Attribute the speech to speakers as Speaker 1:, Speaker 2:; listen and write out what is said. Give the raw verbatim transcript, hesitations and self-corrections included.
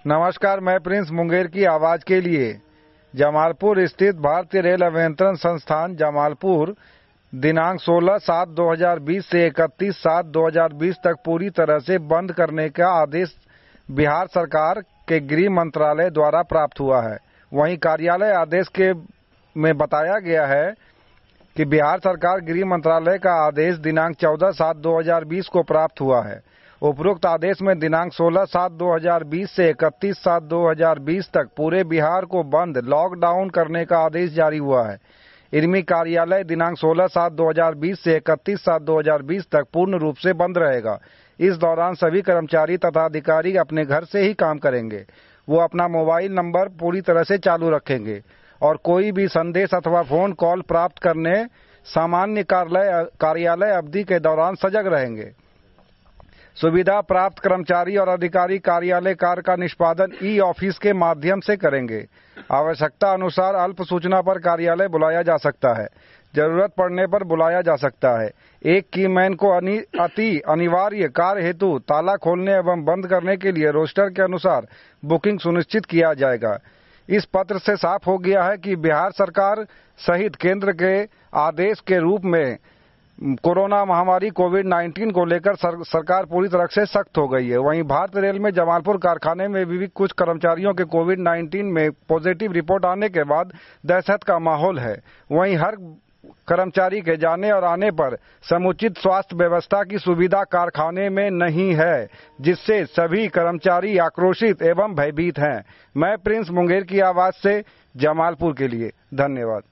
Speaker 1: नमस्कार, मैं प्रिंस मुंगेर की आवाज के लिए। जमालपुर स्थित भारतीय रेल अभियंत्रण संस्थान जमालपुर दिनांक सोलह सात दो हज़ार बीस से इकतीस सात दो हज़ार बीस तक पूरी तरह से बंद करने का आदेश बिहार सरकार के गृह मंत्रालय द्वारा प्राप्त हुआ है। वहीं कार्यालय आदेश के में बताया गया है कि बिहार सरकार गृह मंत्रालय का आदेश दिनांक चौदह सात दो हज़ार बीस को प्राप्त हुआ है। उपरोक्त आदेश में दिनांक सोलह सात दो हज़ार बीस से इकतीस सात दो हज़ार बीस तक पूरे बिहार को बंद लॉकडाउन करने का आदेश जारी हुआ है। इनमें कार्यालय दिनांक सोलह सात दो हज़ार बीस से इकतीस सात दो हज़ार बीस तक पूर्ण रूप से बंद रहेगा। इस दौरान सभी कर्मचारी तथा अधिकारी अपने घर से ही काम करेंगे। वो अपना मोबाइल नंबर पूरी तरह से चालू रखेंगे और कोई भी संदेश अथवा फोन कॉल प्राप्त करने सामान्य कार्यालय कार्यालय अवधि के दौरान सजग रहेंगे। सुविधा प्राप्त कर्मचारी और अधिकारी कार्यालय कार्य का निष्पादन ई ऑफिस के माध्यम से करेंगे। आवश्यकता अनुसार अल्प सूचना पर कार्यालय बुलाया जा सकता है। जरूरत पड़ने पर बुलाया जा सकता है। एक कीमैन को अति अनिवार्य कार्य हेतु ताला खोलने एवं बंद करने के लिए रोस्टर के अनुसार बुकिंग सुनिश्चित किया जाएगा। इस पत्र से साफ हो गया है कि बिहार सरकार सहित केंद्र के आदेश के रूप में कोरोना महामारी कोविड उन्नीस को लेकर सर, सरकार पूरी तरह से सख्त हो गई है। वहीं भारतीय रेल में जमालपुर कारखाने में भी कुछ कर्मचारियों के कोविड उन्नीस में पॉजिटिव रिपोर्ट आने के बाद दहशत का माहौल है। वहीं हर कर्मचारी के जाने और आने पर समुचित स्वास्थ्य व्यवस्था की सुविधा कारखाने में नहीं है, जिससे सभी कर्मचारी आक्रोशित एवं भयभीत हैं। मैं प्रिंस मुंगेर की आवाज से जमालपुर के लिए। धन्यवाद।